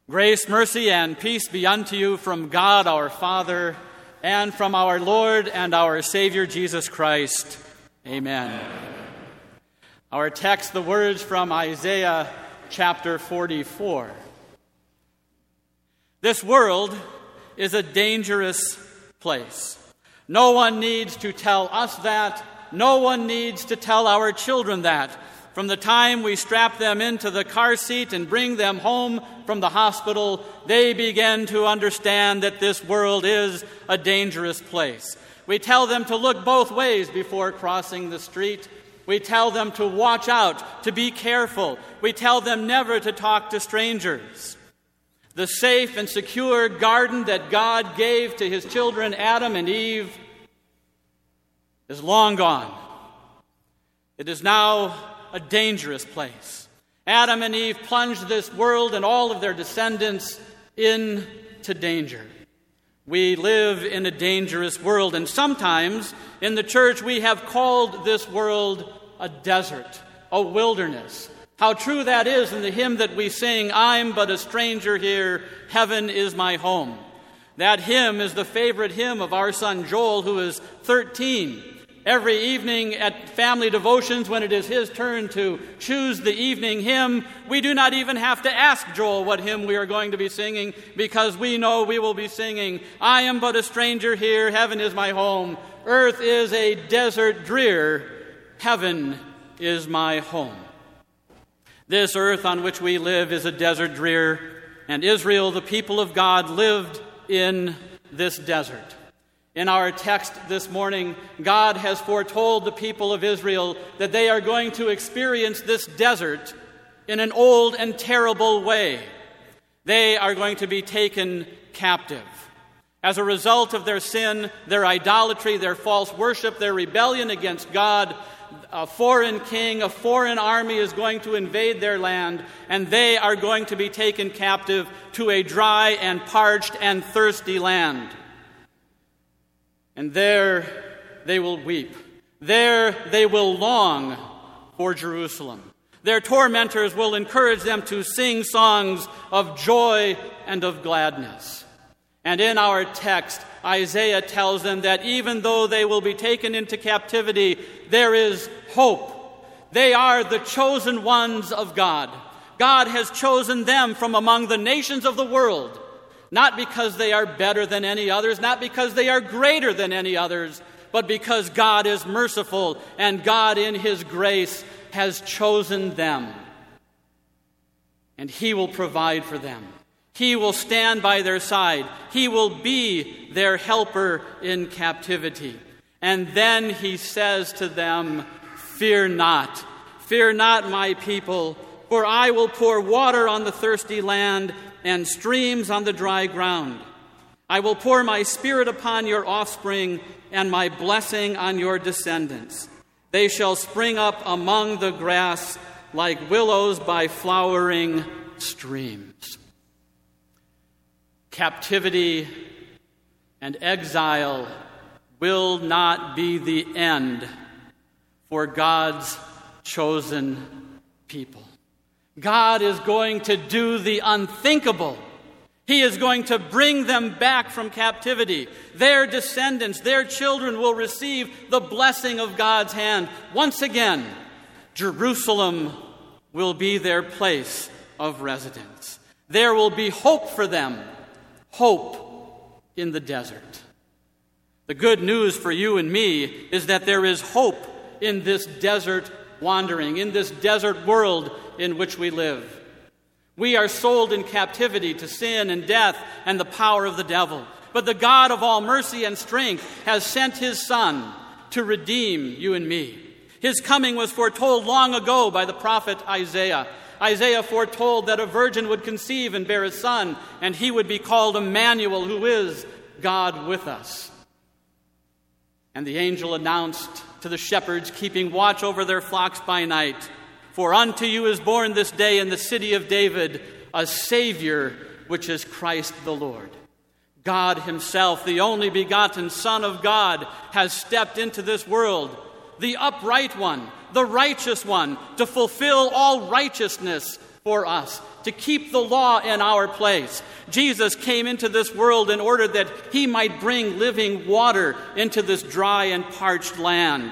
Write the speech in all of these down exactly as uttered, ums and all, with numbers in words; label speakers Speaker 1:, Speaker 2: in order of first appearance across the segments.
Speaker 1: Grace, mercy, and peace be unto you from God our Father and from our Lord and our Savior Jesus Christ. Amen. Amen. Our text, the words from Isaiah chapter forty-four. This world is a dangerous place. No one needs to tell us that. No one needs to tell our children that. From the time we strap them into the car seat and bring them home from the hospital, they begin to understand that this world is a dangerous place. We tell them to look both ways before crossing the street. We tell them to watch out, to be careful. We tell them never to talk to strangers. The safe and secure garden that God gave to his children, Adam and Eve, is long gone. It is now a dangerous place. Adam and Eve plunged this world and all of their descendants into danger. We live in a dangerous world, and sometimes in the church we have called this world a desert, a wilderness. How true that is in the hymn that we sing, "I'm but a stranger here, heaven is my home." That hymn is the favorite hymn of our son Joel, who is thirteen. Every evening at family devotions, when it is his turn to choose the evening hymn, we do not even have to ask Joel what hymn we are going to be singing, because we know we will be singing, "I am but a stranger here, heaven is my home. Earth is a desert drear, heaven is my home." This earth on which we live is a desert drear, and Israel, the people of God, lived in this desert. In our text this morning, God has foretold the people of Israel that they are going to experience this desert in an old and terrible way. They are going to be taken captive. As a result of their sin, their idolatry, their false worship, their rebellion against God, a foreign king, a foreign army is going to invade their land, and they are going to be taken captive to a dry and parched and thirsty land. And there they will weep. There they will long for Jerusalem. Their tormentors will encourage them to sing songs of joy and of gladness. And in our text, Isaiah tells them that even though they will be taken into captivity, there is hope. They are the chosen ones of God. God has chosen them from among the nations of the world. Not because they are better than any others, not because they are greater than any others, but because God is merciful and God in his grace has chosen them. And he will provide for them. He will stand by their side. He will be their helper in captivity. And then he says to them, "Fear not, fear not, my people, for I will pour water on the thirsty land and streams on the dry ground. I will pour my spirit upon your offspring and my blessing on your descendants. They shall spring up among the grass like willows by flowering streams." Captivity and exile will not be the end for God's chosen people. God is going to do the unthinkable. He is going to bring them back from captivity. Their descendants, their children will receive the blessing of God's hand. Once again, Jerusalem will be their place of residence. There will be hope for them, hope in the desert. The good news for you and me is that there is hope in this desert wandering, in this desert world in which we live. We are sold in captivity to sin and death and the power of the devil. But the God of all mercy and strength has sent his Son to redeem you and me. His coming was foretold long ago by the prophet Isaiah. Isaiah foretold that a virgin would conceive and bear a son, and he would be called Emmanuel, who is God with us. And the angel announced to the shepherds keeping watch over their flocks by night, "For unto you is born this day in the city of David a Savior, which is Christ the Lord." God himself, the only begotten Son of God, has stepped into this world, the upright one, the righteous one, to fulfill all righteousness for us, to keep the law in our place. Jesus came into this world in order that he might bring living water into this dry and parched land.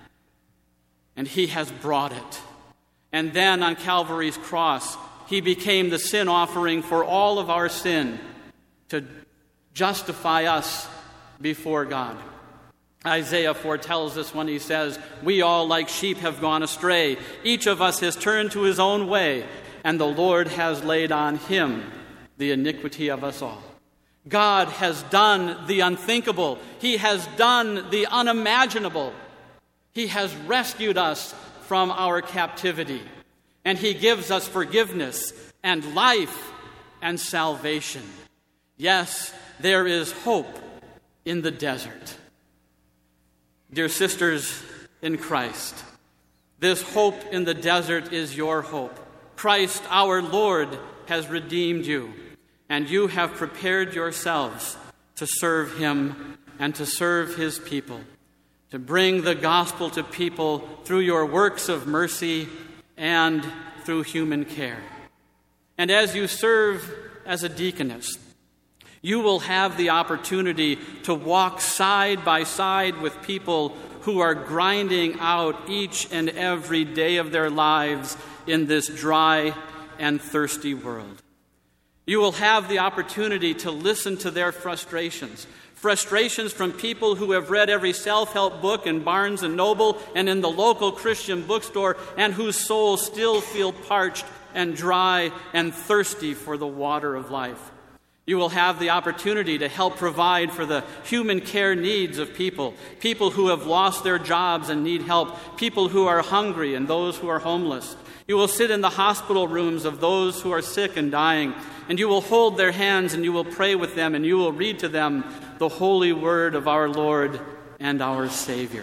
Speaker 1: And he has brought it. And then on Calvary's cross, he became the sin offering for all of our sin to justify us before God. Isaiah foretells us when he says, "We all like sheep have gone astray. Each of us has turned to his own way, and the Lord has laid on him the iniquity of us all." God has done the unthinkable. He has done the unimaginable. He has rescued us from our captivity, and he gives us forgiveness and life and salvation. Yes, there is hope in the desert. Dear sisters in Christ, this hope in the desert is your hope. Christ, our Lord, has redeemed you, and you have prepared yourselves to serve him and to serve his people, to bring the gospel to people through your works of mercy and through human care. And as you serve as a deaconess, you will have the opportunity to walk side by side with people who are grinding out each and every day of their lives in this dry and thirsty world. You will have the opportunity to listen to their frustrations, frustrations from people who have read every self-help book in Barnes and Noble and in the local Christian bookstore, and whose souls still feel parched and dry and thirsty for the water of life. You will have the opportunity to help provide for the human care needs of people, people who have lost their jobs and need help, people who are hungry and those who are homeless. You will sit in the hospital rooms of those who are sick and dying, and you will hold their hands and you will pray with them, and you will read to them the holy word of our Lord and our Savior.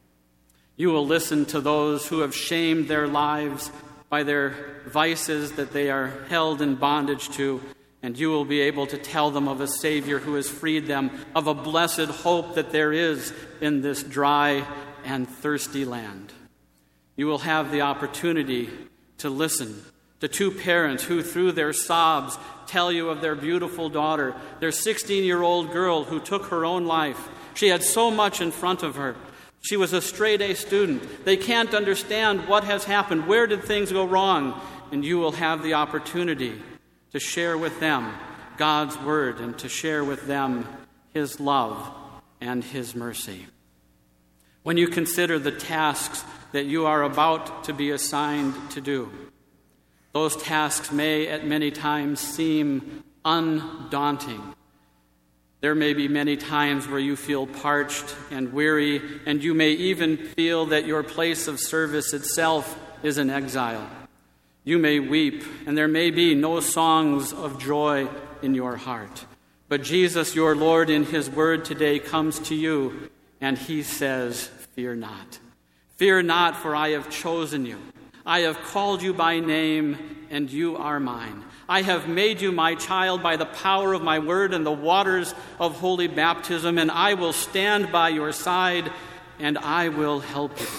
Speaker 1: You will listen to those who have shamed their lives by their vices that they are held in bondage to, and you will be able to tell them of a Savior who has freed them, of a blessed hope that there is in this dry and thirsty land. You will have the opportunity to listen to two parents who, through their sobs, tell you of their beautiful daughter, their sixteen-year-old girl who took her own life. She had so much in front of her. She was a straight-A student. They can't understand what has happened. Where did things go wrong? And you will have the opportunity to share with them God's word and to share with them his love and his mercy. When you consider the tasks that you are about to be assigned to do, those tasks may at many times seem undaunting. There may be many times where you feel parched and weary, and you may even feel that your place of service itself is an exile. You may weep, and there may be no songs of joy in your heart. But Jesus, your Lord, in his word today comes to you, and he says, "Fear not. Fear not, for I have chosen you. I have called you by name, and you are mine. I have made you my child by the power of my word and the waters of holy baptism, and I will stand by your side, and I will help you.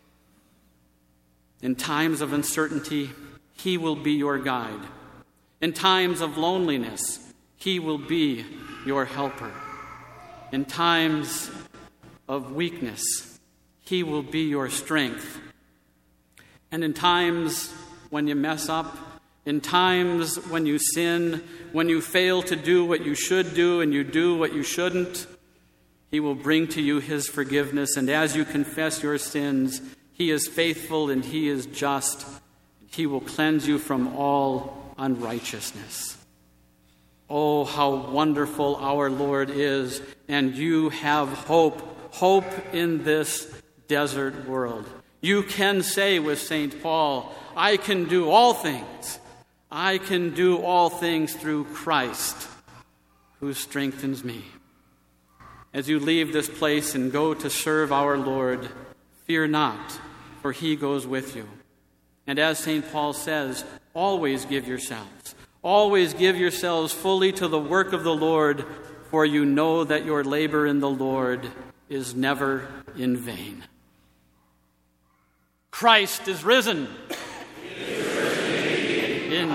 Speaker 1: In times of uncertainty, he will be your guide. In times of loneliness, he will be your helper. In times of weakness, he will be your strength. And in times when you mess up, in times when you sin, when you fail to do what you should do and you do what you shouldn't, he will bring to you his forgiveness. And as you confess your sins, he is faithful and he is just. He will cleanse you from all unrighteousness. Oh, how wonderful our Lord is, and you have hope, hope in this desert world. You can say with Saint Paul, I can do all things. I can do all things through Christ who strengthens me. As you leave this place and go to serve our Lord, fear not, for he goes with you. And as Saint Paul says, always give yourselves. Always give yourselves fully to the work of the Lord, for you know that your labor in the Lord is never in vain. Christ is risen.
Speaker 2: He is risen indeed.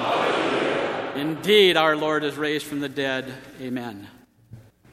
Speaker 1: indeed our Lord is raised from the dead. Amen.